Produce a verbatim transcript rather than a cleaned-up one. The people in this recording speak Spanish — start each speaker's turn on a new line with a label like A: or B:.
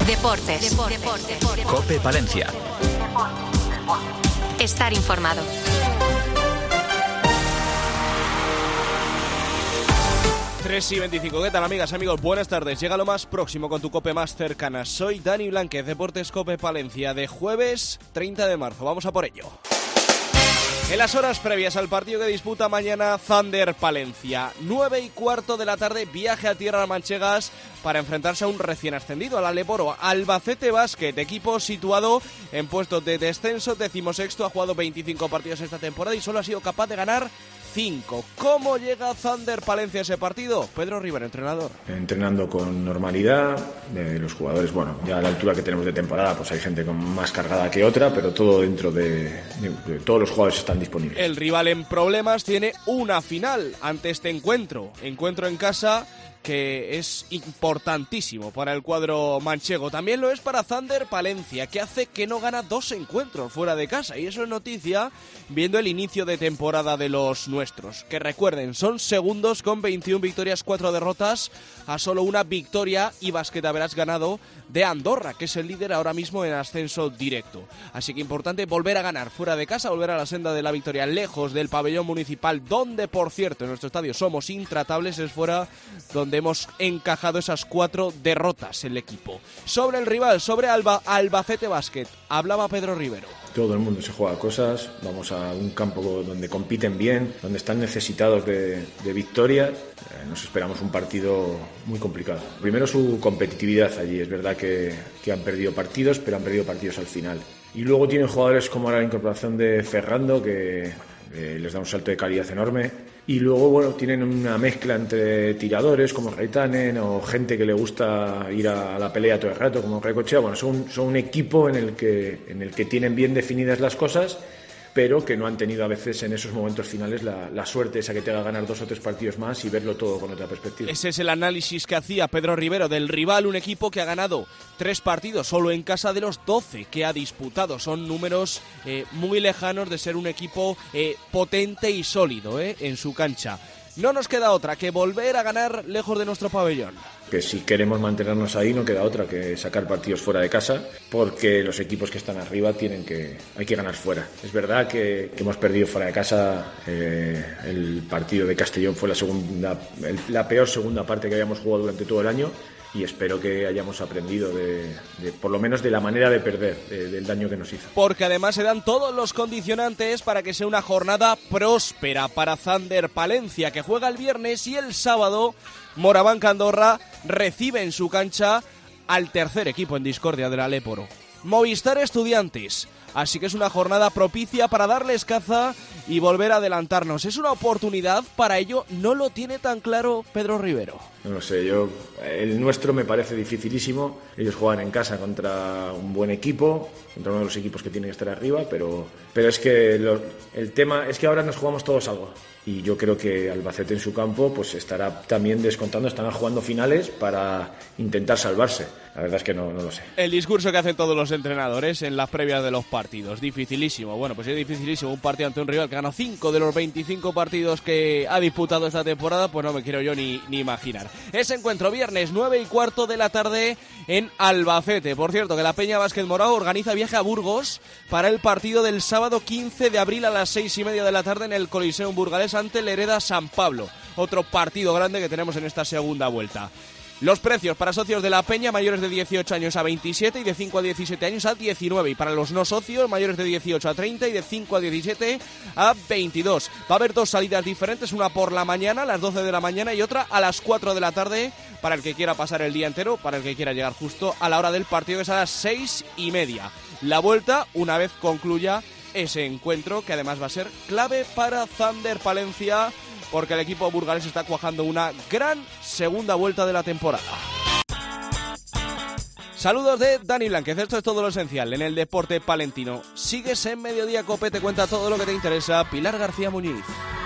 A: Deportes. Deportes. Deportes.
B: COPE Palencia.
A: Estar informado.
C: tres y veinticinco. ¿Qué tal, amigas, amigos? Buenas tardes. Llega lo más próximo con tu COPE más cercana. Soy Dani Blanquez, Deportes COPE Palencia, de jueves treinta de marzo. Vamos a por ello. En las horas previas al partido que disputa mañana Thunder Palencia, nueve y cuarto de la tarde, viaje a tierras manchegas para enfrentarse a un recién ascendido, al Aleporo, Albacete Basket, equipo situado en puestos de descenso, decimosexto, ha jugado veinticinco partidos esta temporada y solo ha sido capaz de ganar cinco. ¿Cómo llega Thunder Palencia a ese partido? Pedro Rivero, entrenador.
D: Entrenando con normalidad, de los jugadores, bueno, ya a la altura que tenemos de temporada, pues hay gente con más cargada que otra, pero todo dentro de, de, de todos los jugadores están disponibles.
C: El rival en problemas tiene una final ante este encuentro, encuentro en casa, que es importantísimo para el cuadro manchego. También lo es para Thunder Palencia, que hace que no gana dos encuentros fuera de casa. Y eso es noticia viendo el inicio de temporada de los nuestros. Que recuerden, son segundos con veintiuna victorias, cuatro derrotas, a solo una victoria y basquetaveras ganado de Andorra, que es el líder ahora mismo en ascenso directo. Así que importante volver a ganar fuera de casa, volver a la senda de la victoria, lejos del pabellón municipal, donde, por cierto, en nuestro estadio somos intratables, es fuera donde hemos encajado esas cuatro derrotas el equipo. Sobre el rival, sobre Alba, Albacete Basket, hablaba Pedro Rivero.
D: Todo el mundo se juega cosas, vamos a un campo donde compiten bien, donde están necesitados de, de victoria. Eh, nos esperamos un partido muy complicado. Primero su competitividad allí, es verdad que, que han perdido partidos, pero han perdido partidos al final. Y luego tienen jugadores como la incorporación de Ferrando, que eh, les da un salto de calidad enorme. Y luego, bueno, tienen una mezcla entre tiradores como Reitanen o gente que le gusta ir a la pelea todo el rato como Recochea. Bueno, son, son un equipo en el que, en el que tienen bien definidas las cosas, pero que no han tenido a veces en esos momentos finales la, la suerte esa que te haga ganar dos o tres partidos más y verlo todo con otra perspectiva.
C: Ese es el análisis que hacía Pedro Rivero del rival, un equipo que ha ganado tres partidos solo en casa de los doce que ha disputado. Son números eh, muy lejanos de ser un equipo eh, potente y sólido eh, en su cancha. No nos queda otra que volver a ganar lejos de nuestro pabellón.
D: Que si queremos mantenernos ahí no queda otra que sacar partidos fuera de casa, porque los equipos que están arriba tienen que hay que ganar fuera. Es verdad que, que hemos perdido fuera de casa. Eh, el partido de Castellón fue la segunda, el, la peor segunda parte que habíamos jugado durante todo el año. Y espero que hayamos aprendido de, de por lo menos de la manera de perder, de, del daño que nos hizo.
C: Porque además se dan todos los condicionantes para que sea una jornada próspera para Thunder Palencia, que juega el viernes, y el sábado Moraván Andorra recibe en su cancha al tercer equipo en discordia del Aleporo, Movistar Estudiantes. Así que es una jornada propicia para darles caza y volver a adelantarnos. ¿Es una oportunidad para ello? No lo tiene tan claro Pedro Rivero.
D: No lo sé, yo el nuestro me parece dificilísimo. Ellos juegan en casa contra un buen equipo, contra uno de los equipos que tienen que estar arriba, pero, pero es que lo, el tema es que ahora nos jugamos todos algo. Y yo creo que Albacete en su campo pues estará también descontando, estarán jugando finales para intentar salvarse. La verdad es que no, no lo sé.
C: El discurso que hacen todos los entrenadores en las previas de los partidos, dificilísimo. Bueno, pues es dificilísimo un partido ante un rival que ganó cinco de los veinticinco partidos que ha disputado esta temporada, pues no me quiero yo ni, ni imaginar. Ese encuentro viernes nueve y cuarto de la tarde en Albacete. Por cierto, que la Peña Básquet Morao organiza viaje a Burgos para el partido del sábado quince de abril a las seis y media de la tarde en el Coliseum Burgalés ante el Hereda San Pablo. Otro partido grande que tenemos en esta segunda vuelta. Los precios para socios de la Peña, mayores de dieciocho años a veintisiete y de cinco a diecisiete años a diecinueve. Y para los no socios, mayores de dieciocho a treinta y de cinco a diecisiete a veintidós. Va a haber dos salidas diferentes, una por la mañana a las doce de la mañana y otra a las cuatro de la tarde para el que quiera pasar el día entero, para el que quiera llegar justo a la hora del partido, que es a las seis y media. La vuelta, una vez concluya ese encuentro, que además va a ser clave para Thunder Palencia, porque el equipo burgalés está cuajando una gran segunda vuelta de la temporada. Saludos de Dani Blanquez, esto es todo lo esencial en el deporte palentino. Sigues en Mediodía Cope, te cuenta todo lo que te interesa Pilar García Muñiz.